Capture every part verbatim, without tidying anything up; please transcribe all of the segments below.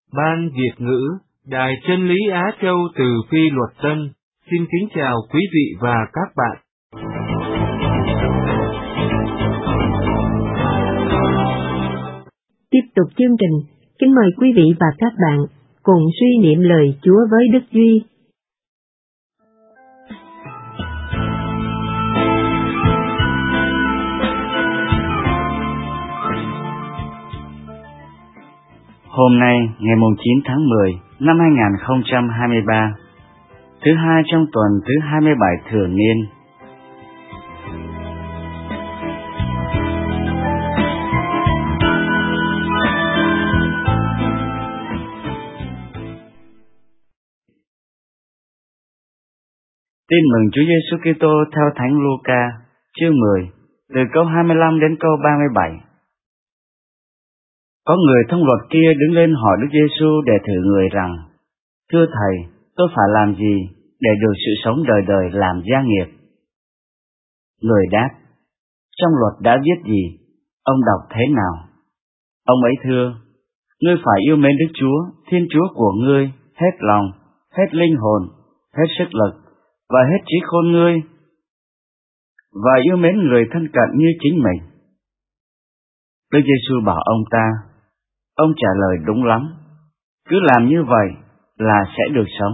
Ban Việt ngữ, Đài Chân lý Á Châu từ Phi Luật Tân, xin kính chào quý vị và các bạn. Tiếp tục chương trình, kính mời quý vị và các bạn cùng suy niệm lời Chúa với Đức Duy. Hôm nay, ngày chín tháng mười năm hai nghìn không trăm hai mươi ba, thứ hai trong tuần thứ hai mươi bảy thường niên. Tin mừng Chúa Giêsu Kitô theo Thánh Luca, chương mười, từ câu hai mươi lăm đến câu ba mươi bảy. Có người thông luật kia đứng lên hỏi Đức Giêsu để thử người rằng: Thưa Thầy, tôi phải làm gì để được sự sống đời đời làm gia nghiệp? Người đáp: Trong luật đã viết gì? Ông đọc thế nào? Ông ấy thưa: Ngươi phải yêu mến Đức Chúa, Thiên Chúa của ngươi, hết lòng, hết linh hồn, hết sức lực và hết trí khôn ngươi, và yêu mến người thân cận như chính mình. Đức Giêsu bảo ông ta: Ông trả lời đúng lắm, cứ làm như vậy là sẽ được sống.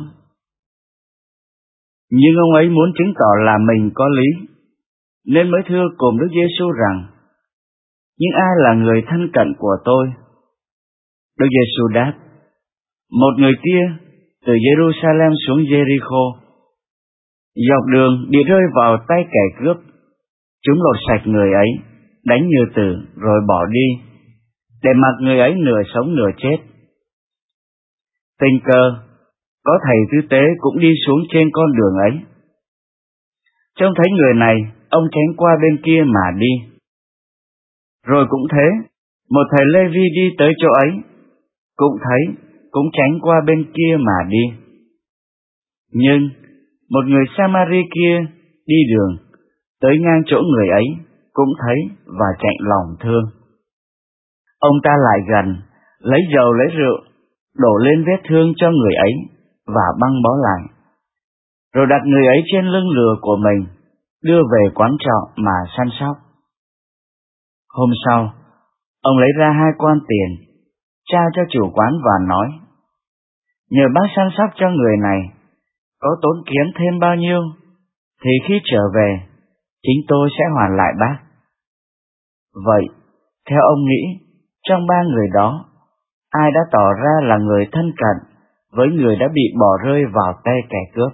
Nhưng ông ấy muốn chứng tỏ là mình có lý, nên mới thưa cùng Đức Giêsu rằng: Nhưng ai là người thân cận của tôi? Đức Giêsu đáp: Một người kia từ Jerusalem xuống Jericho, dọc đường bị rơi vào tay kẻ cướp. Chúng lột sạch người ấy, đánh như tử rồi bỏ đi, để mặc người ấy nửa sống nửa chết. Tình cờ, có thầy tư tế cũng đi xuống trên con đường ấy. Trông thấy người này, ông tránh qua bên kia mà đi. Rồi cũng thế, một thầy Lê-vi đi tới chỗ ấy, cũng thấy, cũng tránh qua bên kia mà đi. Nhưng một người Samari kia đi đường, tới ngang chỗ người ấy, cũng thấy và chạnh lòng thương. Ông ta lại gần, lấy dầu lấy rượu, đổ lên vết thương cho người ấy và băng bó lại, rồi đặt người ấy trên lưng lừa của mình, đưa về quán trọ mà săn sóc. Hôm sau, ông lấy ra hai quan tiền, trao cho chủ quán và nói: Nhờ bác săn sóc cho người này, có tốn kém thêm bao nhiêu, thì khi trở về, chính tôi sẽ hoàn lại bác. Vậy, theo ông nghĩ, trong ba người đó, ai đã tỏ ra là người thân cận với người đã bị bỏ rơi vào tay kẻ cướp?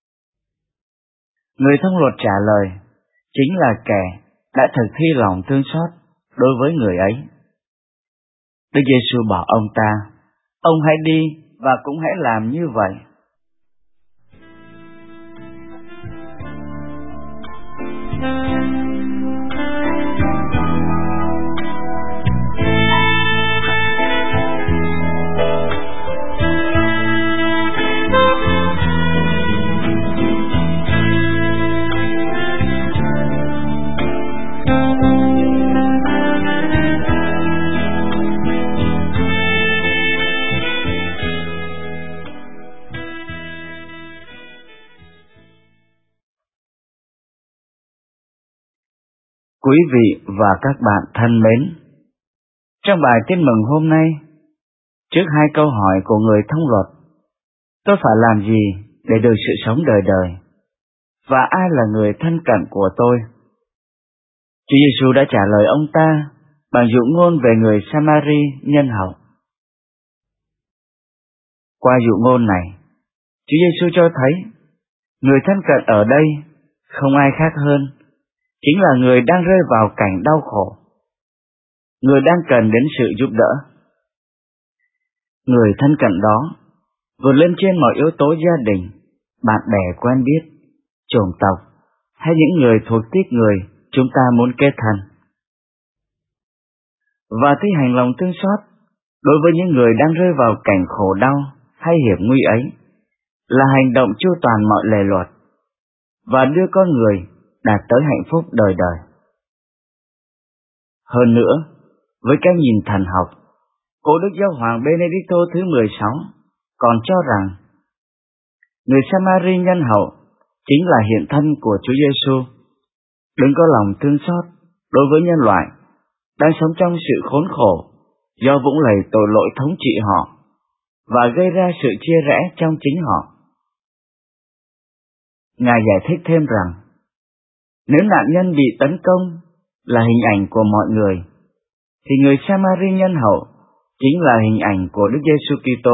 Người thông luật trả lời: Chính là kẻ đã thực thi lòng thương xót đối với người ấy. Đức Giêsu bảo ông ta: Ông hãy đi và cũng hãy làm như vậy. Quý vị và các bạn thân mến, trong bài tin mừng hôm nay, trước hai câu hỏi của người thông luật: Tôi phải làm gì để được sự sống đời đời? Và ai là người thân cận của tôi? Chúa Giêsu đã trả lời ông ta bằng dụ ngôn về người Samari nhân hậu. Qua dụ ngôn này, Chúa Giêsu cho thấy người thân cận ở đây không ai khác hơn chính là người đang rơi vào cảnh đau khổ, người đang cần đến sự giúp đỡ. Người thân cận đó vượt lên trên mọi yếu tố gia đình, bạn bè quen biết, chủng tộc hay những người thuộc tuýp người chúng ta muốn kết thân, và thi hành lòng thương xót đối với những người đang rơi vào cảnh khổ đau hay hiểm nguy ấy là hành động chu toàn mọi lề luật và đưa con người đạt tới hạnh phúc đời đời. Hơn nữa, với cái nhìn thần học, Cố Đức Giáo hoàng Benedicto thứ mười sáu còn cho rằng người Samari nhân hậu chính là hiện thân của Chúa Giêsu. Đừng có lòng thương xót đối với nhân loại đang sống trong sự khốn khổ do vũng lầy tội lỗi thống trị họ và gây ra sự chia rẽ trong chính họ. Ngài giải thích thêm rằng, nếu nạn nhân bị tấn công là hình ảnh của mọi người, thì người Samari nhân hậu chính là hình ảnh của Đức Giêsu Kitô.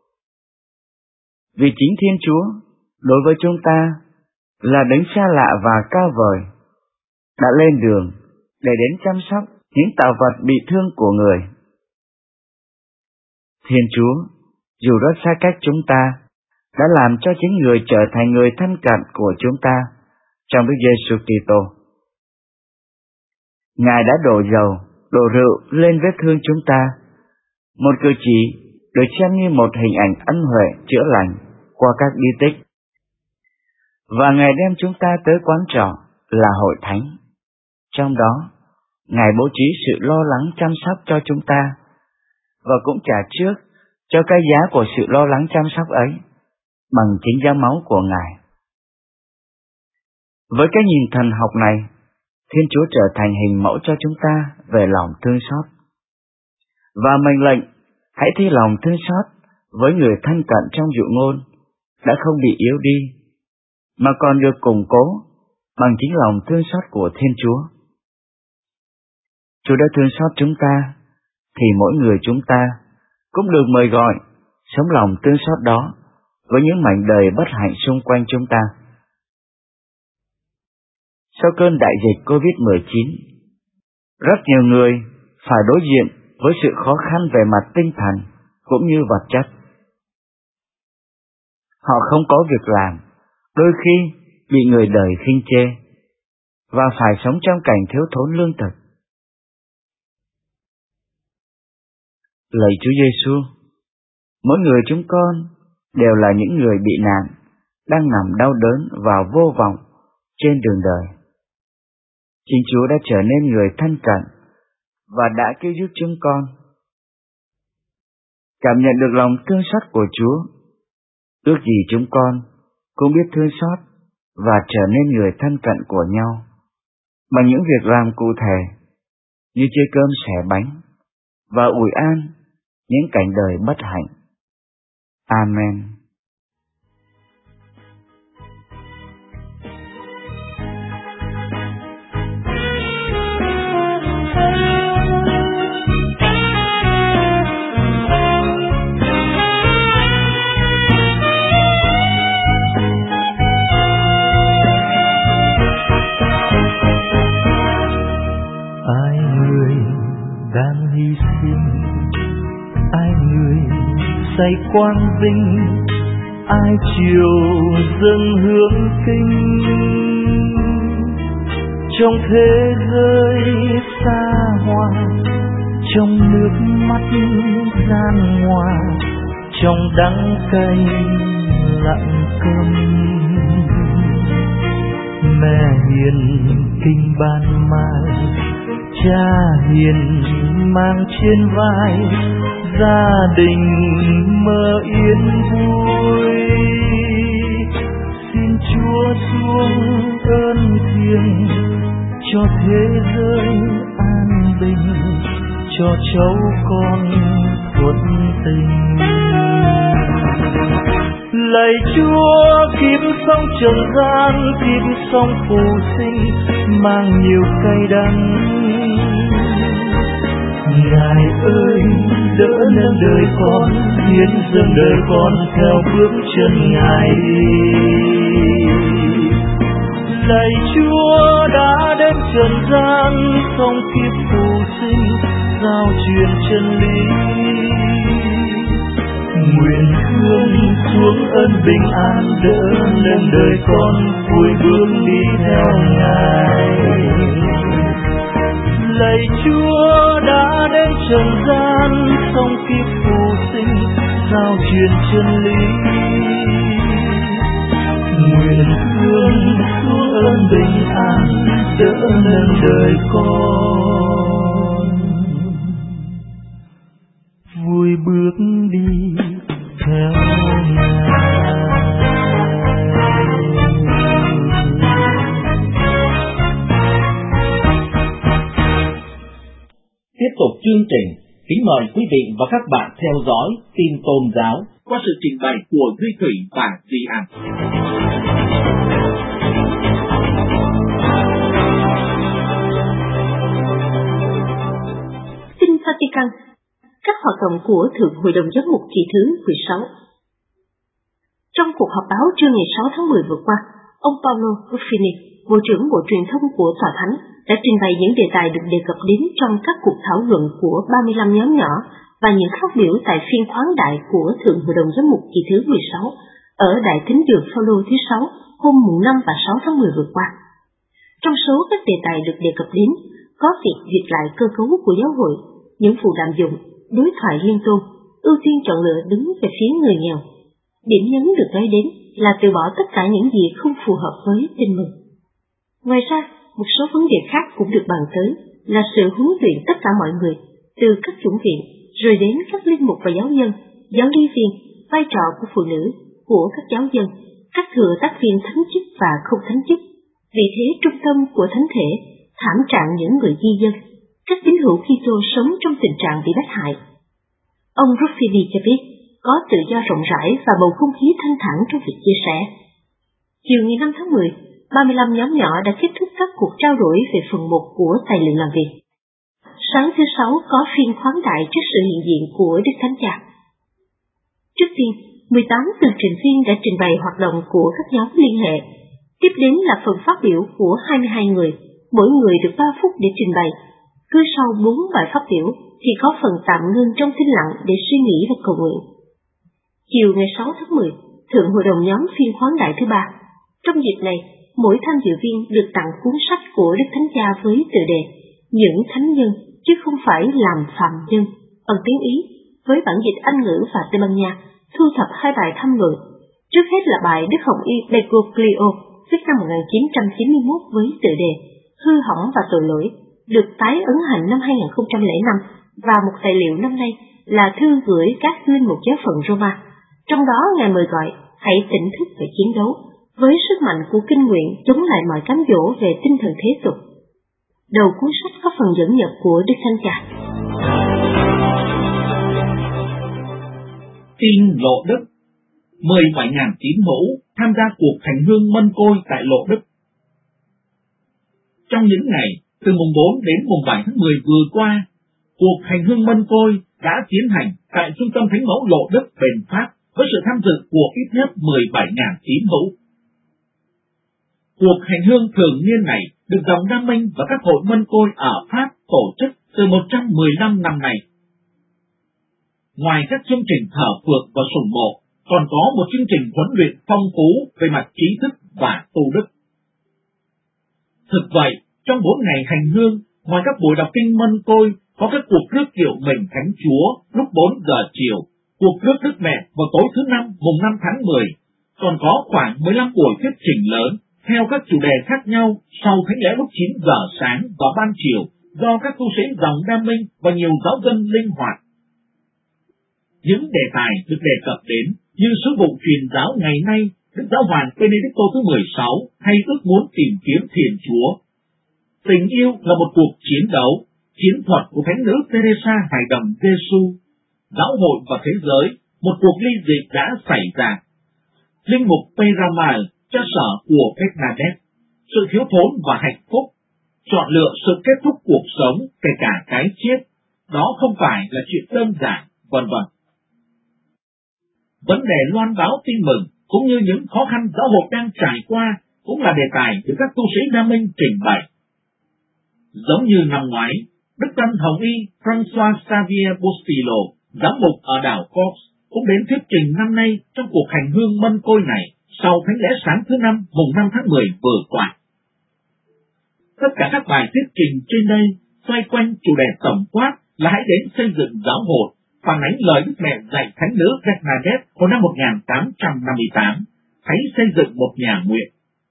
Vì chính Thiên Chúa đối với chúng ta là đấng xa lạ và cao vời, đã lên đường để đến chăm sóc những tạo vật bị thương của người. Thiên Chúa, dù rất xa cách chúng ta, đã làm cho chính người trở thành người thân cận của chúng ta trong Đức Giêsu Kitô. Ngài đã đổ dầu, đổ rượu lên vết thương chúng ta, một cử chỉ được xem như một hình ảnh ân huệ chữa lành qua các bí tích. Và Ngài đem chúng ta tới quán trọ là hội thánh. Trong đó, Ngài bố trí sự lo lắng chăm sóc cho chúng ta, và cũng trả trước cho cái giá của sự lo lắng chăm sóc ấy bằng chính giá máu của Ngài. Với cái nhìn thần học này, Thiên Chúa trở thành hình mẫu cho chúng ta về lòng thương xót. Và mệnh lệnh hãy thi lòng thương xót với người thân cận trong dụ ngôn đã không bị yếu đi, mà còn được củng cố bằng chính lòng thương xót của Thiên Chúa. Chúa đã thương xót chúng ta, thì mỗi người chúng ta cũng được mời gọi sống lòng thương xót đó với những mảnh đời bất hạnh xung quanh chúng ta. Sau cơn đại dịch covid mười chín, rất nhiều người phải đối diện với sự khó khăn về mặt tinh thần cũng như vật chất. Họ không có việc làm, đôi khi bị người đời khinh chê, và phải sống trong cảnh thiếu thốn lương thực. Lạy Chúa Giêsu, mỗi người chúng con đều là những người bị nạn, đang nằm đau đớn và vô vọng trên đường đời. Chính Chúa đã trở nên người thân cận và đã cứu giúp chúng con. Cảm nhận được lòng thương xót của Chúa, ước gì chúng con cũng biết thương xót và trở nên người thân cận của nhau bằng những việc làm cụ thể như chia cơm sẻ bánh và ủi an những cảnh đời bất hạnh. Amen. Ai người đang hy sinh, ai người say quang vinh, ai chiều dâng hướng kinh trong thế giới xa hoa, trong nước mắt gian ngoa, trong đắng cay lặng câm. Mẹ hiền kinh ban mai, cha hiền mang trên vai, gia đình mơ yên vui. Xin Chúa xuống ơn thiêng cho thế giới an bình, cho cháu con thuận tình. Lạy Chúa, kiếp sống trần gian, kiếp sống phù sinh mang nhiều cay đắng. Ngài ơi, đỡ nâng đời con, hiến dâng đời con theo bước chân Ngài đi. Lạy Chúa đã đến trần gian, sống kiếp phù sinh, giao truyền chân lý. Nguyện thương xuống ơn bình an, đỡ nâng đời con vui bước đi theo Ngài. Lạy Chúa đã đến trần gian, sống kiếp phù sinh, giao truyền chân lý. Nguyện thương xuống ơn bình an, đỡ nâng đời con tục chương trình, kính mời quý vị và các bạn theo dõi tin tôn giáo qua sự trình bày của Duy Thủy và Duy An. Tin Vatican, các hoạt động của Thượng Hội đồng Giám mục kỳ thứ mười sáu. Trong cuộc họp báo trưa ngày sáu tháng mười vừa qua, ông Paolo Ruffini, Bộ trưởng Bộ Truyền thông của Tòa Thánh, đã trình bày những đề tài được đề cập đến trong các cuộc thảo luận của ba mươi lăm nhóm nhỏ và những phát biểu tại phiên khoáng đại của Thượng Hội đồng Giám mục kỳ thứ mười sáu ở Đại Thính đường Phaolô thứ sáu hôm năm và sáu tháng mười vừa qua. Trong số các đề tài được đề cập đến, có việc duyệt lại cơ cấu của giáo hội, những vụ lạm dụng, đối thoại liên tôn, ưu tiên chọn lựa đứng về phía người nghèo. Điểm nhấn được nói đến là từ bỏ tất cả những gì không phù hợp với tin mừng. Ngoài ra, một số vấn đề khác cũng được bàn tới là sự huấn luyện tất cả mọi người, từ các chủng viện, rồi đến các linh mục và giáo dân, giáo lý viên, vai trò của phụ nữ, của các giáo dân, các thừa tác viên thánh chức và không thánh chức, vị thế trung tâm của thánh thể, thảm trạng những người di dân, các tín hữu Kitô sống trong tình trạng bị bách hại. Ông Ruffini cho biết có tự do rộng rãi và bầu không khí thanh thản trong việc chia sẻ. Chiều ngày năm tháng mười, ba mươi lăm nhóm nhỏ đã kết thúc các cuộc trao đổi về phần một của tài liệu làm việc. Sáng thứ Sáu có phiên khoáng đại trước sự hiện diện của Đức Thánh Cha. Trước tiên, mười tám tường trình viên đã trình bày hoạt động của các nhóm liên hệ. Tiếp đến là phần phát biểu của hai mươi hai người, mỗi người được ba phút để trình bày. Cứ sau bốn bài phát biểu thì có phần tạm ngưng trong thinh lặng để suy nghĩ và cầu nguyện. Chiều ngày sáu tháng mười, Thượng Hội đồng nhóm phiên khoáng đại thứ ba. Trong dịp này, mỗi tham dự viên được tặng cuốn sách của Đức Thánh Cha với tựa đề Những Thánh Nhân, chứ không phải làm phàm nhân, bằng tiếng Ý, với bản dịch Anh ngữ và Tây Ban Nha, thu thập hai bài tham luận. Trước hết là bài Đức Hồng Y Bergoglio, viết năm một nghìn chín trăm chín mươi mốt với tựa đề Hư hỏng và tội lỗi, được tái ấn hành năm hai nghìn không trăm lẻ năm, và một tài liệu năm nay là thư gửi các linh mục giáo phận Roma. Trong đó Ngài mời gọi hãy tỉnh thức và chiến đấu với sức mạnh của kinh nguyện chống lại mọi cám dỗ về tinh thần thế tục. Đầu cuốn sách có phần dẫn nhập của Đức Thánh Cha. Tin Lộ Đức. Mười bảy nghìn tín hữu tham gia cuộc hành hương mân côi tại Lộ Đức. Trong những ngày từ mùng bốn đến mùng bảy tháng mười vừa qua, cuộc hành hương mân côi đã tiến hành tại Trung tâm Thánh mẫu Lộ Đức, Bền Pháp với sự tham dự của ít nhất mười bảy nghìn tín hữu. Cuộc hành hương thường niên này được dòng Đa Minh và các hội mân côi ở Pháp tổ chức từ một trăm mười lăm năm nay. Ngoài các chương trình thờ phượng và sùng mộ, còn có một chương trình huấn luyện phong phú về mặt trí thức và tu đức. Thực vậy, trong bốn ngày hành hương, ngoài các buổi đọc kinh mân côi, có các cuộc rước kiệu mình Thánh Chúa lúc bốn giờ chiều, cuộc rước Đức Mẹ vào tối thứ năm mùng năm tháng mười, còn có khoảng mười lăm buổi thuyết trình lớn theo các chủ đề khác nhau sau thánh lễ lúc chín giờ sáng và ban chiều do các tu sĩ dòng Đa Minh và nhiều giáo dân linh hoạt. Những đề tài được đề cập đến như sứ vụ truyền giáo ngày nay, Đức Giáo hoàng Benedicto thứ mười sáu hay ước muốn tìm kiếm Thiền Chúa. Tình yêu là một cuộc chiến đấu, chiến thuật của Thánh nữ Teresa Hài đồng Giêsu. Giáo hội và thế giới, một cuộc ly dị đã xảy ra. Linh mục Peramal, cha sở của Bernadette, sự thiếu thốn và hạnh phúc, chọn lựa sự kết thúc cuộc sống kể cả cái chết, đó không phải là chuyện đơn giản, vân vân. Vấn đề loan báo tin mừng cũng như những khó khăn giáo hội đang trải qua cũng là đề tài được các tu sĩ Đa Minh trình bày. Giống như năm ngoái, Đức Tăng Hồng Y François Xavier Bustillo, giám mục ở đảo Corse, cũng đến thuyết trình năm nay trong cuộc hành hương mân côi này sau thánh lễ sáng thứ năm mùng năm tháng mười vừa qua. Tất cả các bài thuyết trình trên đây xoay quanh chủ đề tổng quát là hãy đến xây dựng giáo hội, phản ánh lời Đức Mẹ dạy Thánh nữ Bernadette hồi năm một nghìn tám trăm năm mươi tám, hãy xây dựng một nhà nguyện.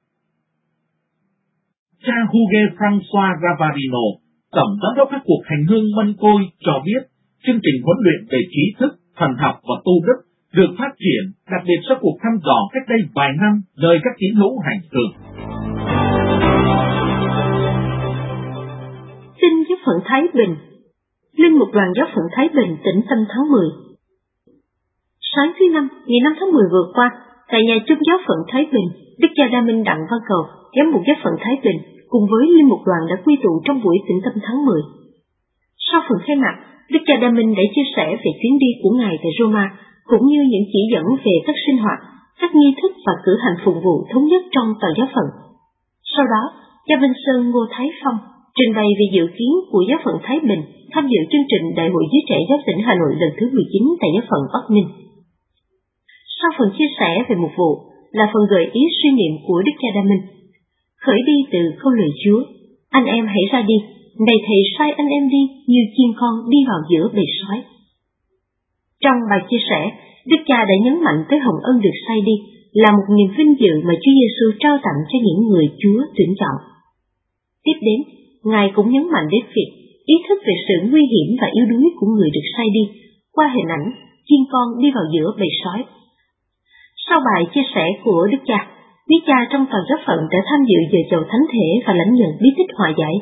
Cha Hugues François Ravarino, tổng giám đốc các cuộc hành hương mân côi, cho biết chương trình huấn luyện về trí thức, thần học và tu đức được phát triển đặc biệt sau cuộc thăm dò cách đây vài năm nơi các tín hữu hành hương. Xin giáo phận Thái Bình. Linh mục đoàn giáo phận Thái Bình, tỉnh Tâm tháng mười. Sáng thứ Năm, ngày năm tháng mười vừa qua, tại nhà chung giáo phận Thái Bình, Đức cha Đa Minh Đặng Văn Cầu, giám mục giáo phận Thái Bình, cùng với linh mục đoàn đã quy tụ trong buổi tĩnh tâm tháng mười. Sau phần khai mạc, Đức cha Đa Minh đã chia sẻ về chuyến đi của Ngài tại Roma, cũng như những chỉ dẫn về các sinh hoạt, các nghi thức và cử hành phụng vụ thống nhất trong toàn giáo phận. Sau đó, cha Vinh Sơn Ngô Thái Phong trình bày về dự kiến của giáo phận Thái Bình tham dự chương trình Đại hội Giới Trẻ Giáo tỉnh Hà Nội lần thứ mười chín tại giáo phận Bắc Ninh. Sau phần chia sẻ về mục vụ là phần gợi ý suy niệm của Đức cha Đa Minh. Khởi đi từ câu lời Chúa, anh em hãy ra đi, này thầy sai anh em đi như chiên con đi vào giữa bầy sói. Trong bài chia sẻ, Đức cha đã nhấn mạnh tới hồng ân được sai đi là một niềm vinh dự mà Chúa Giêsu trao tặng cho những người Chúa tuyển chọn. Tiếp đến, Ngài cũng nhấn mạnh đến việc ý thức về sự nguy hiểm và yếu đuối của người được sai đi qua hình ảnh chiên con đi vào giữa bầy sói. Sau bài chia sẻ của Đức cha, quý cha trong toàn giáo phận đã tham dự giờ chầu thánh thể và lãnh nhận bí tích hòa giải.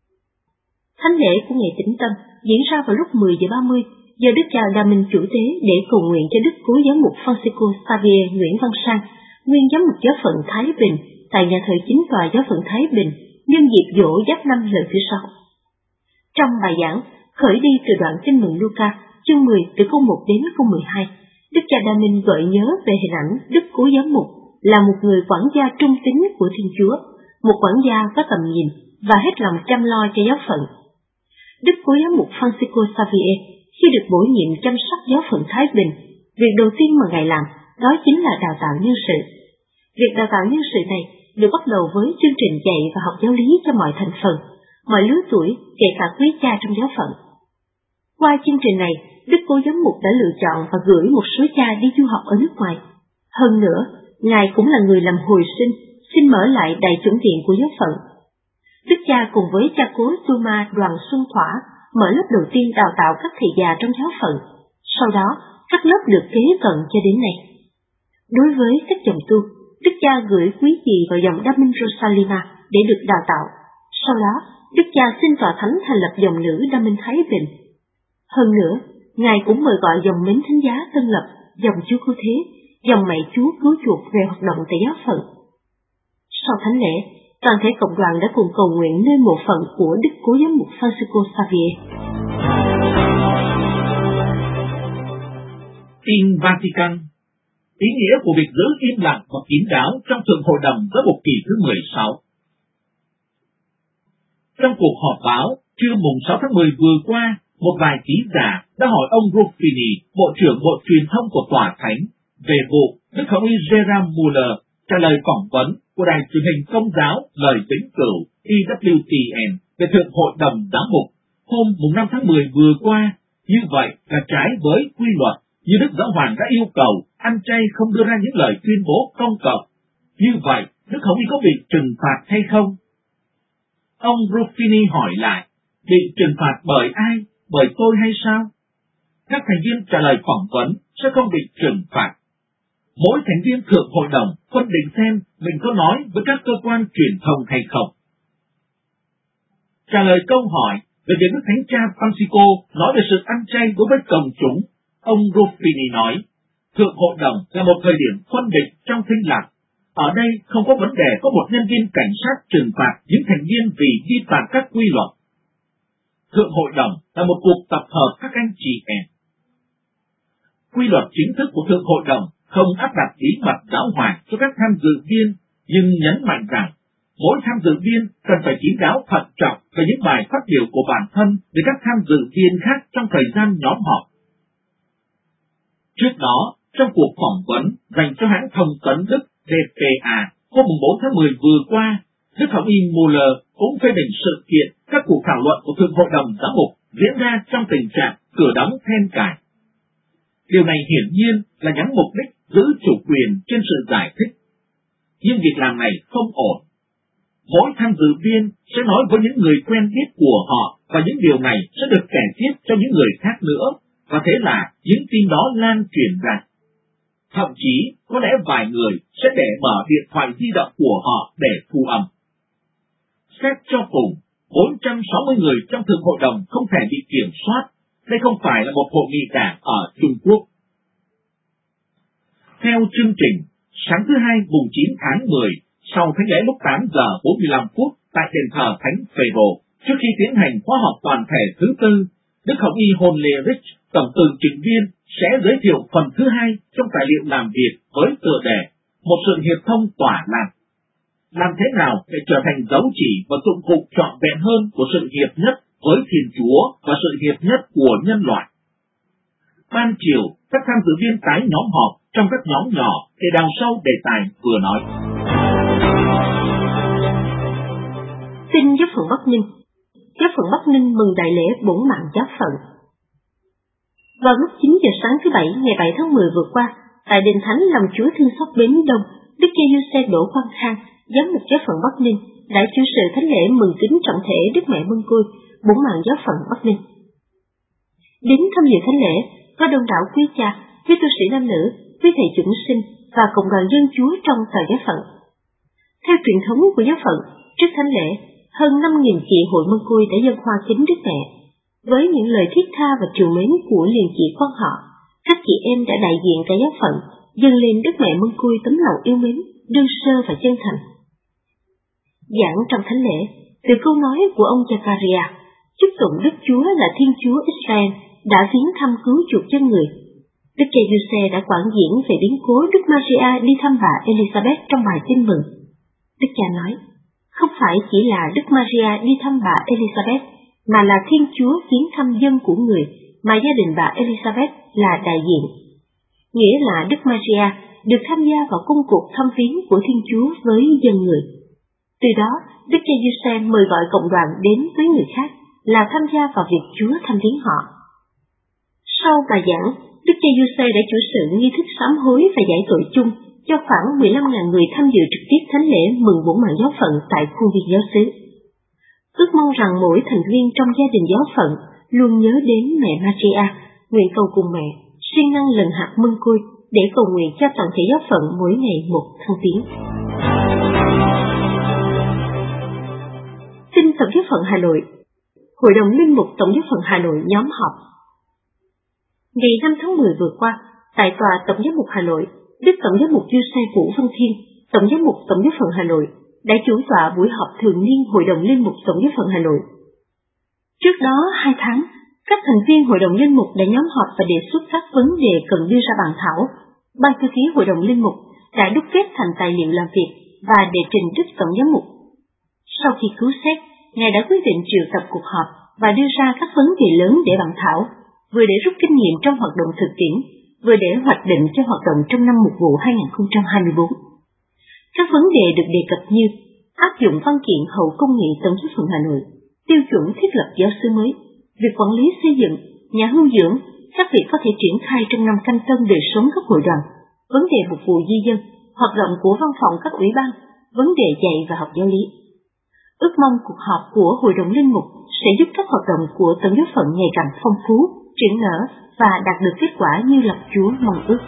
Thánh lễ của ngày tĩnh tâm diễn ra vào lúc mười giờ ba mươi do Đức cha Đa Minh chủ tế để cầu nguyện cho Đức Cố Giám mục Francisco Xavier Nguyễn Văn Sang, nguyên giám mục giáo phận Thái Bình tại nhà thờ chính tòa giáo phận Thái Bình nhân dịp giỗ Giáp Năm lần thứ sáu. Trong bài giảng khởi đi từ đoạn Tin mừng Luca chương mười từ câu một đến câu mười hai, Đức cha Đa Minh gợi nhớ về hình ảnh Đức Cố Giám mục là một người quản gia trung tín của Thiên Chúa, một quản gia có tầm nhìn và hết lòng chăm lo cho giáo phận. Đức Cố Giám mục Francisco Xavier khi được bổ nhiệm chăm sóc giáo phận Thái Bình, việc đầu tiên mà Ngài làm đó chính là đào tạo nhân sự. Việc đào tạo nhân sự này được bắt đầu với chương trình dạy và học giáo lý cho mọi thành phần, mọi lứa tuổi, kể cả quý cha trong giáo phận. Qua chương trình này, Đức Cố Giám mục đã lựa chọn và gửi một số cha đi du học ở nước ngoài. Hơn nữa, Ngài cũng là người làm hồi sinh, xin mở lại đại chủng viện của giáo phận. Đức cha cùng với cha cố Suma Đoàn Xuân Thỏa mở lớp đầu tiên đào tạo các thầy già trong giáo phận, sau đó các lớp được kế cận cho đến nay. Đối với các dòng tu, Đức cha gửi quý vị vào dòng Đa Minh Rosalima để được đào tạo. Sau đó, Đức cha xin tòa thánh thành lập dòng nữ Đa Minh Thái Bình. Hơn nữa, Ngài cũng mời gọi dòng Mến Thánh Giá Tân Lập, dòng Chúa Cứu Thế, dòng Mẹ Chúa Cứu Chuộc về hoạt động tại giáo phận. Sau thánh lễ, toàn thể cộng đoàn đã cùng cầu nguyện nơi mộ phận của Đức Cố Giám mục Francisco Xavier. Tin Vatican. Ý nghĩa của việc giữ im lặng và kín đáo trong Thượng Hội đồng Giám mục kỳ thứ mười sáu. Trong cuộc họp báo trưa mùng sáu tháng mười vừa qua, một vài ký giả đã hỏi ông Ruffini, Bộ trưởng Bộ Truyền thông của Tòa Thánh, về vụ Đức Hồng y Gerard Muller trả lời phỏng vấn của đài truyền hình Công giáo Lời Vĩnh Cửu E W T N về Thượng Hội đồng Giám mục hôm mùng năm tháng mười vừa qua, như vậy là trái với quy luật, như Đức Giáo Hoàng đã yêu cầu ăn chay không đưa ra những lời tuyên bố công cộng. Như vậy, Đức Hồng y có bị trừng phạt hay không? Ông Ruffini hỏi lại, bị trừng phạt bởi ai? Bởi tôi hay sao? Các thành viên trả lời phỏng vấn sẽ không bị trừng phạt. Mỗi thành viên Thượng Hội đồng phân định xem mình có nói với các cơ quan truyền thông hay không. Trả lời câu hỏi về việc Đức Thánh Cha Francisco nói về sự ăn chay đối với công chúng, ông Ruffini nói, Thượng Hội đồng là một thời điểm phân định trong thinh lặng. Ở đây không có vấn đề có một nhân viên cảnh sát trừng phạt những thành viên vì vi phạm các quy luật. Thượng Hội đồng là một cuộc tập hợp các anh chị em. Quy luật chính thức của Thượng Hội đồng không áp đặt bí mật giáo hoàng cho các tham dự viên, nhưng nhấn mạnh rằng mỗi tham dự viên cần phải kín đáo thận trọng về những bài phát biểu của bản thân để các tham dự viên khác trong thời gian nhóm họp. Trước đó, trong cuộc phỏng vấn dành cho hãng thông tấn Đức D P A hôm bốn tháng mười vừa qua, Đức Hồng y Muller cũng phê bình sự kiện các cuộc thảo luận của Thượng Hội đồng Giám mục diễn ra trong tình trạng cửa đóng then cài. Điều này hiển nhiên là nhằm mục đích giữ chủ quyền trên sự giải thích. Nhưng việc làm này không ổn. Mỗi tham dự viên sẽ nói với những người quen biết của họ và những điều này sẽ được kể tiếp cho những người khác nữa, và thế là những tin đó lan truyền ra. Thậm chí, có lẽ vài người sẽ để mở điện thoại di động của họ để thu âm. Xét cho cùng, bốn trăm sáu mươi người trong Thượng Hội đồng không thể bị kiểm soát, đây không phải là một hội nghị đảng ở Trung Quốc. Theo chương trình, sáng thứ hai mùng chín tháng mười, sau thánh lễ lúc tám giờ bốn mươi lăm phút tại đền thờ Thánh Phêrô, trước khi tiến hành khóa họp toàn thể thứ tư, Đức Hồng Y Honlerich, tổng tường trình viên, sẽ giới thiệu phần thứ hai trong tài liệu làm việc với tựa đề Một sự hiệp thông tỏa lạc. Làm thế nào để trở thành dấu chỉ và dụng cụ trọn vẹn hơn của sự hiệp nhất với Thiên Chúa và sự hiệp nhất của nhân loại. Ban chiều, các tham dự viên tái nhóm họp trong các nhóm nhỏ để đào sâu đề tài vừa nói. Tin giáo phận Bắc Ninh. Giáo phận Bắc Ninh mừng đại lễ bổn mạng giáo phận. Vào lúc chín giờ sáng thứ Bảy ngày bảy tháng mười vừa qua, tại đền thánh lòng Chúa Thương Xót Bến Đông, Đức Giê-hô-xe Đỗ Quang Khang, giám mục giáo phận Bắc Ninh, đã chủ sự thánh lễ mừng kính trọng thể Đức Mẹ Mân Côi, bổn mạng giáo phận Bắc Ninh. Đến tham dự thánh lễ có đông đảo quý cha, quý tu sĩ nam nữ, quý thầy chúng sinh và cộng đoàn dân Chúa trong toàn giáo phận. Theo truyền thống của giáo phận, trước thánh lễ, hơn năm nghìn chị hội Mân Côi đã dâng hoa kính Đức Mẹ. Với những lời thiết tha và trìu mến của liền chị quan họ, các chị em đã đại diện cả giáo phận dâng lên Đức Mẹ Mân Côi tấm lòng yêu mến, đơn sơ và chân thành. Giảng trong thánh lễ, từ câu nói của ông Zakaria, chúc tụng Đức Chúa là Thiên Chúa Israel đã viếng thăm cứu chuộc cho người. Đức Giê-hô-xe đã quảng diễn về biến cố Đức Maria đi thăm bà Elizabeth trong bài tin mừng. Đức cha nói, không phải chỉ là Đức Maria đi thăm bà Elizabeth, mà là Thiên Chúa viếng thăm dân của người mà gia đình bà Elizabeth là đại diện. Nghĩa là Đức Maria được tham gia vào công cuộc thăm viếng của Thiên Chúa với dân người. Từ đó, Đức Giê-hô-xe mời gọi cộng đoàn đến với người khác là tham gia vào việc Chúa thăm viếng họ. Sau bài giảng, Đức Giê-hô-xe đã chủ sự nghi thức sám hối và giải tội chung cho khoảng mười lăm nghìn người tham dự trực tiếp thánh lễ mừng bổn mạng giáo phận tại khuôn viên giáo xứ. Ước mong rằng mỗi thành viên trong gia đình giáo phận luôn nhớ đến mẹ Maria, nguyện cầu cùng mẹ, siêng năng lần hạt Mân Côi để cầu nguyện cho toàn thể giáo phận mỗi ngày một thăng tiến. Tin Tổng giáo phận Hà Nội. Hội đồng linh mục Tổng giáo phận Hà Nội nhóm họp. Ngày năm tháng mười vừa qua, tại tòa Tổng giám mục Hà Nội, Đức Tổng giám mục Giuse Vũ Văn Thiên, Tổng giám mục Tổng giáo phận Hà Nội, đã chủ tọa buổi họp thường niên Hội đồng linh mục Tổng giáo phận Hà Nội. Trước đó hai tháng, các thành viên Hội đồng linh mục đã nhóm họp và đề xuất các vấn đề cần đưa ra bàn thảo. Ban thư ký Hội đồng linh mục đã đúc kết thành tài liệu làm việc và đề trình Đức Tổng giám mục. Sau khi cứu xét, Ngài đã quyết định triệu tập cuộc họp và đưa ra các vấn đề lớn để bàn thảo, vừa để rút kinh nghiệm trong hoạt động thực tiễn, vừa để hoạch định cho hoạt động trong năm mục vụ hai không hai tư. Các vấn đề được đề cập như áp dụng văn kiện hậu công nghị Tổng giáo phận Hà Nội, tiêu chuẩn thiết lập giáo xứ mới, việc quản lý xây dựng, nhà hưu dưỡng, các việc có thể triển khai trong năm canh tân đời sống các hội đoàn, vấn đề phục vụ di dân, hoạt động của văn phòng các ủy ban, vấn đề dạy và học giáo lý. Ước mong cuộc họp của Hội đồng linh mục sẽ giúp các hoạt động của Tổng giáo phận ngày càng phong phú, triển nở và đạt được kết quả như lập Chúa mong ước.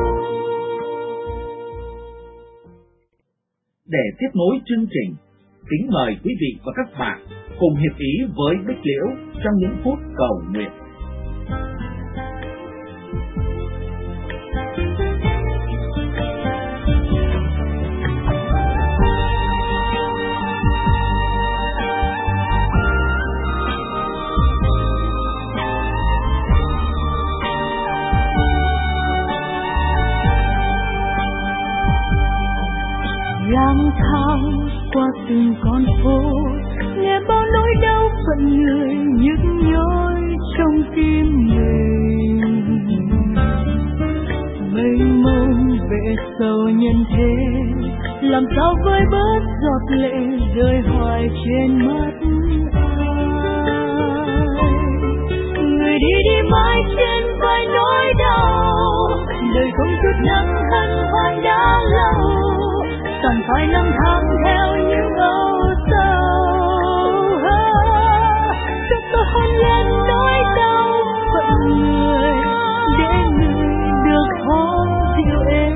Để tiếp nối chương trình, kính mời quý vị và các bạn cùng hiệp ý với Bích Liễu trong những phút cầu nguyện. Lang thang qua từng con phố, nghe bao nỗi đau phận người nhức nhối trong tim mình. Mênh mông bể sầu nhân thế, làm sao vơi bớt giọt lệ rơi hoài trên mắt ai. Người đi đi mãi trên vai nỗi đau, đời không chút nắng hân hoan đã lâu. Còn phải năm tháng theo những âu sầu, cho tôi hôn lên nỗi đau phận người, để người được hôn dịu êm.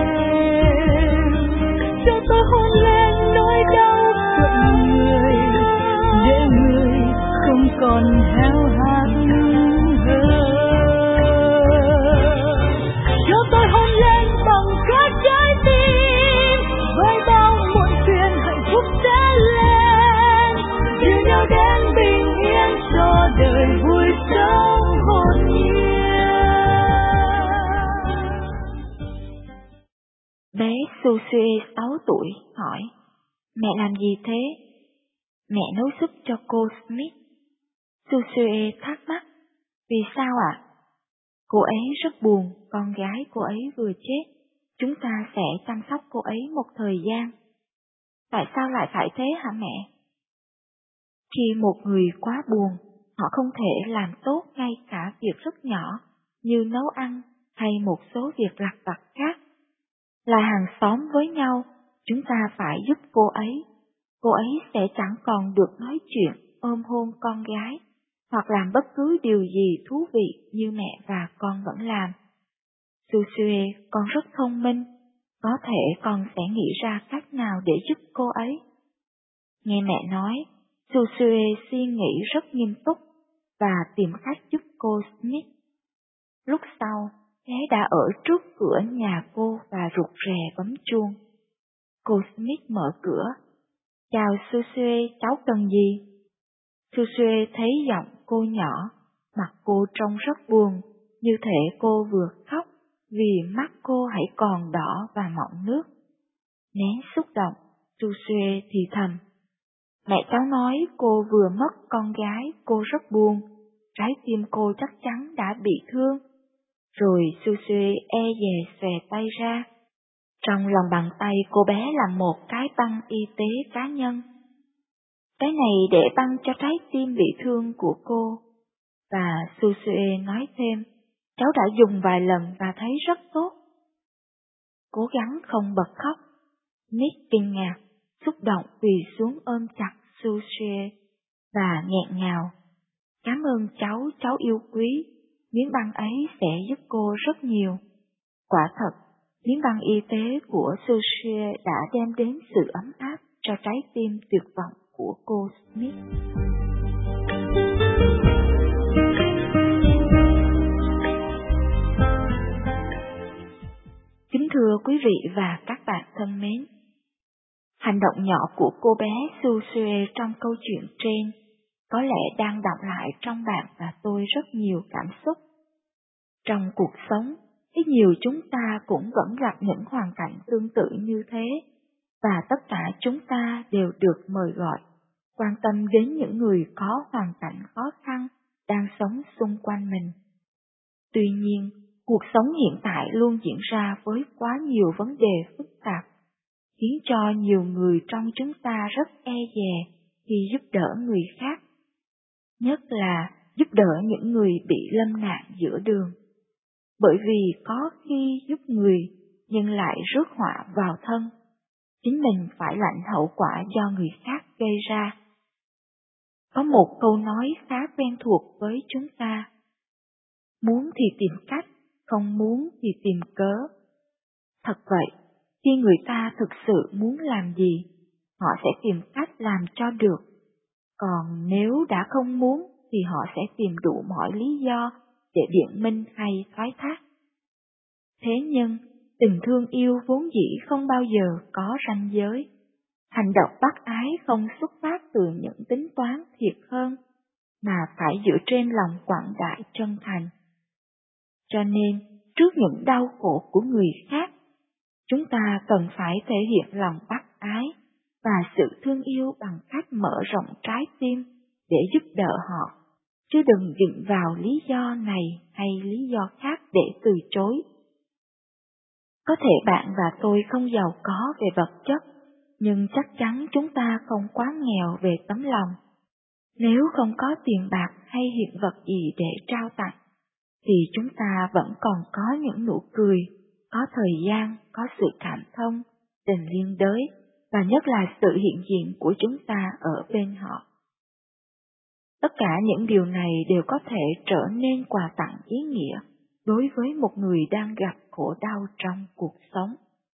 Cho tôi hôn lên nỗi đau phận người, để người không còn heo hắt hơn. Cho tôi hôn lên bằng cả trái tim, với bao muộn phiền hạnh phúc sẽ lên, yêu nhau đến bình yên cho đời vui sống hồn nhiên. Bé Susie sáu tuổi hỏi, mẹ làm gì thế? Mẹ nấu súp cho cô Smith. Susie thắc mắc, vì sao ạ? À? Cô ấy rất buồn, con gái cô ấy vừa chết. Chúng ta sẽ chăm sóc cô ấy một thời gian. Tại sao lại phải thế hả mẹ? Khi một người quá buồn, họ không thể làm tốt ngay cả việc rất nhỏ như nấu ăn hay một số việc lặt vặt khác. Là hàng xóm với nhau, chúng ta phải giúp cô ấy. Cô ấy sẽ chẳng còn được nói chuyện, ôm hôn con gái, hoặc làm bất cứ điều gì thú vị như mẹ và con vẫn làm. Susie, con rất thông minh, có thể con sẽ nghĩ ra cách nào để giúp cô ấy. Nghe mẹ nói, Susie suy nghĩ rất nghiêm túc và tìm cách giúp cô Smith. Lúc sau, bé đã ở trước cửa nhà cô và rụt rè bấm chuông. Cô Smith mở cửa. Chào Susie, cháu cần gì? Susie thấy giọng cô nhỏ, mặt cô trông rất buồn, như thể cô vừa khóc vì mắt cô hãy còn đỏ và mọng nước. Nén xúc động, Susie thì thầm. Mẹ cháu nói cô vừa mất con gái, cô rất buồn, trái tim cô chắc chắn đã bị thương. Rồi Susie e dè xòe tay ra. Trong lòng bàn tay cô bé là một cái băng y tế cá nhân. Cái này để băng cho trái tim bị thương của cô. Và Susie nói thêm, cháu đã dùng vài lần và thấy rất tốt. Cố gắng không bật khóc. Nick kinh ngạc, xúc động quỳ xuống ôm chặt Susie và nghẹn ngào. Cảm ơn cháu, cháu yêu quý. Miếng băng ấy sẽ giúp cô rất nhiều. Quả thật, miếng băng y tế của Susie đã đem đến sự ấm áp cho trái tim tuyệt vọng của cô Smith. Kính thưa quý vị và các bạn thân mến, hành động nhỏ của cô bé Susie trong câu chuyện trên có lẽ đang đọng lại trong bạn và tôi rất nhiều cảm xúc. Trong cuộc sống, ít nhiều chúng ta cũng vẫn gặp những hoàn cảnh tương tự như thế, và tất cả chúng ta đều được mời gọi, quan tâm đến những người có hoàn cảnh khó khăn đang sống xung quanh mình. Tuy nhiên, cuộc sống hiện tại luôn diễn ra với quá nhiều vấn đề phức tạp, khiến cho nhiều người trong chúng ta rất e dè khi giúp đỡ người khác, nhất là giúp đỡ những người bị lâm nạn giữa đường. Bởi vì có khi giúp người nhưng lại rước họa vào thân, chính mình phải lãnh hậu quả do người khác gây ra. Có một câu nói khá quen thuộc với chúng ta: muốn thì tìm cách, không muốn thì tìm cớ. Thật vậy, khi người ta thực sự muốn làm gì, họ sẽ tìm cách làm cho được. Còn nếu đã không muốn thì họ sẽ tìm đủ mọi lý do để biện minh hay thoái thác. Thế nhưng, tình thương yêu vốn dĩ không bao giờ có ranh giới. Hành động bác ái không xuất phát từ những tính toán thiệt hơn, mà phải dựa trên lòng quảng đại chân thành. Cho nên, trước những đau khổ của người khác, chúng ta cần phải thể hiện lòng bác ái và sự thương yêu bằng cách mở rộng trái tim để giúp đỡ họ, chứ đừng viện vào lý do này hay lý do khác để từ chối. Có thể bạn và tôi không giàu có về vật chất, nhưng chắc chắn chúng ta không quá nghèo về tấm lòng. Nếu không có tiền bạc hay hiện vật gì để trao tặng, thì chúng ta vẫn còn có những nụ cười, có thời gian, có sự cảm thông, tình liên đới, và nhất là sự hiện diện của chúng ta ở bên họ. Tất cả những điều này đều có thể trở nên quà tặng ý nghĩa đối với một người đang gặp khổ đau trong cuộc sống.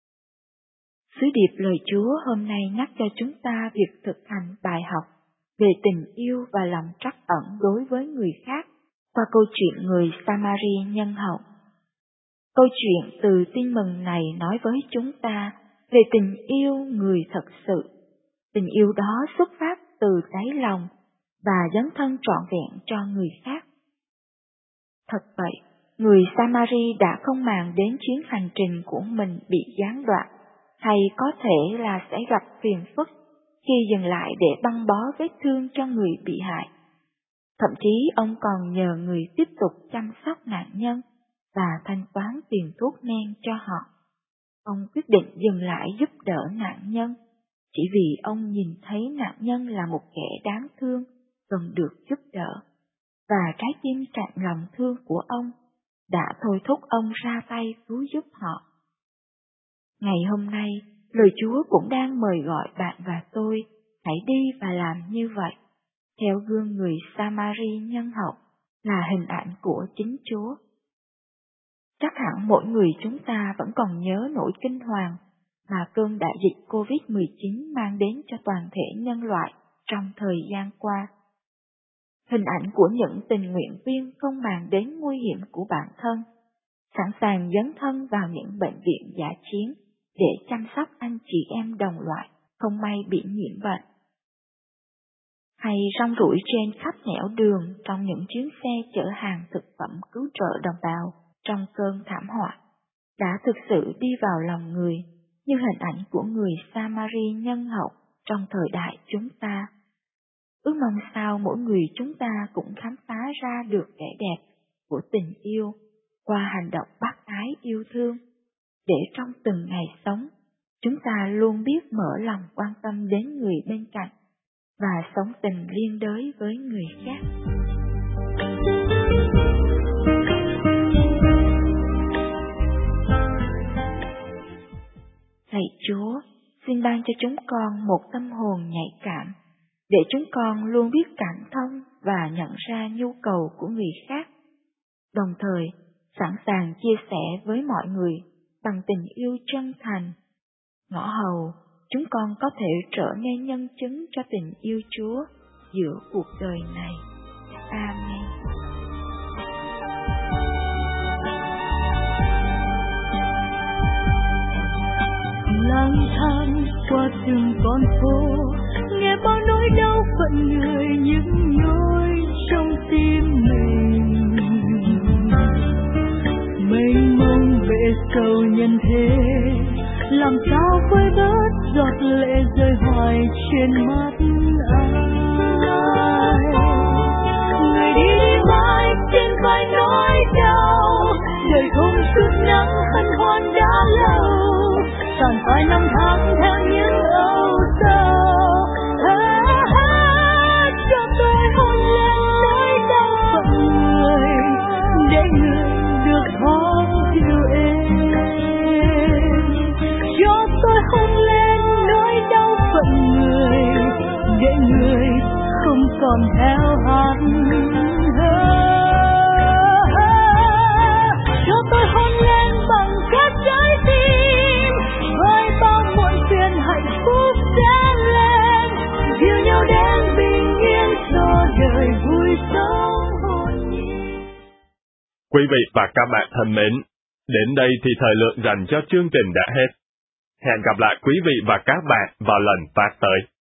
Sứ điệp lời Chúa hôm nay nhắc cho chúng ta việc thực hành bài học về tình yêu và lòng trắc ẩn đối với người khác qua câu chuyện người Samari nhân hậu. Câu chuyện từ Tin Mừng này nói với chúng ta về tình yêu người thật sự. Tình yêu đó xuất phát từ đáy lòng và dấn thân trọn vẹn cho người khác. Thật vậy, người Samari đã không màng đến chuyến hành trình của mình bị gián đoạn, hay có thể là sẽ gặp phiền phức khi dừng lại để băng bó vết thương cho người bị hại. Thậm chí ông còn nhờ người tiếp tục chăm sóc nạn nhân và thanh toán tiền thuốc men cho họ. Ông quyết định dừng lại giúp đỡ nạn nhân, chỉ vì ông nhìn thấy nạn nhân là một kẻ đáng thương, cần được giúp đỡ, và trái tim tràn lòng thương của ông đã thôi thúc ông ra tay cứu giúp họ. Ngày hôm nay, lời Chúa cũng đang mời gọi bạn và tôi hãy đi và làm như vậy, theo gương người Samari nhân hậu là hình ảnh của chính Chúa. Chắc hẳn mỗi người chúng ta vẫn còn nhớ nỗi kinh hoàng mà cơn đại dịch covid mười chín mang đến cho toàn thể nhân loại trong thời gian qua. Hình ảnh của những tình nguyện viên không màng đến nguy hiểm của bản thân, sẵn sàng dấn thân vào những bệnh viện dã chiến để chăm sóc anh chị em đồng loại không may bị nhiễm bệnh. Hay rong ruổi trên khắp nẻo đường trong những chuyến xe chở hàng thực phẩm cứu trợ đồng bào trong cơn thảm họa, đã thực sự đi vào lòng người như hình ảnh của người Samari nhân hậu trong thời đại chúng ta. Ước mong sao mỗi người chúng ta cũng khám phá ra được vẻ đẹp của tình yêu qua hành động bác ái yêu thương, để trong từng ngày sống, chúng ta luôn biết mở lòng quan tâm đến người bên cạnh và sống tình liên đới với người khác. Lạy Chúa, xin ban cho chúng con một tâm hồn nhạy cảm, để chúng con luôn biết cảm thông và nhận ra nhu cầu của người khác, đồng thời sẵn sàng chia sẻ với mọi người bằng tình yêu chân thành. Ngõ hầu, chúng con có thể trở nên nhân chứng cho tình yêu Chúa giữa cuộc đời này. Amen. Lang thang qua từng con phố, nghe bao nỗi đau phận người những nỗi trong tim mình. Mênh mông về sầu nhân thế, làm sao vơi bớt giọt lệ rơi hoài trên mắt ai. Người đi đi mãi trên vai nỗi đau, đời không chút nắng hân hoan đã lâu, tròn vài năm tháng theo những âu sầu. Cho tôi hôn lên nỗi đau phận người, để người được thoáng dịu êm. Cho tôi hôn lên nỗi đau phận người, để người không còn theo hát. Cho tôi hôn lên bằng khép trái tim, với bao muộn phiền hạnh phúc sẽ lên. Quý vị và các bạn thân mến, đến đây thì thời lượng dành cho chương trình đã hết. Hẹn gặp lại quý vị và các bạn vào lần phát tới.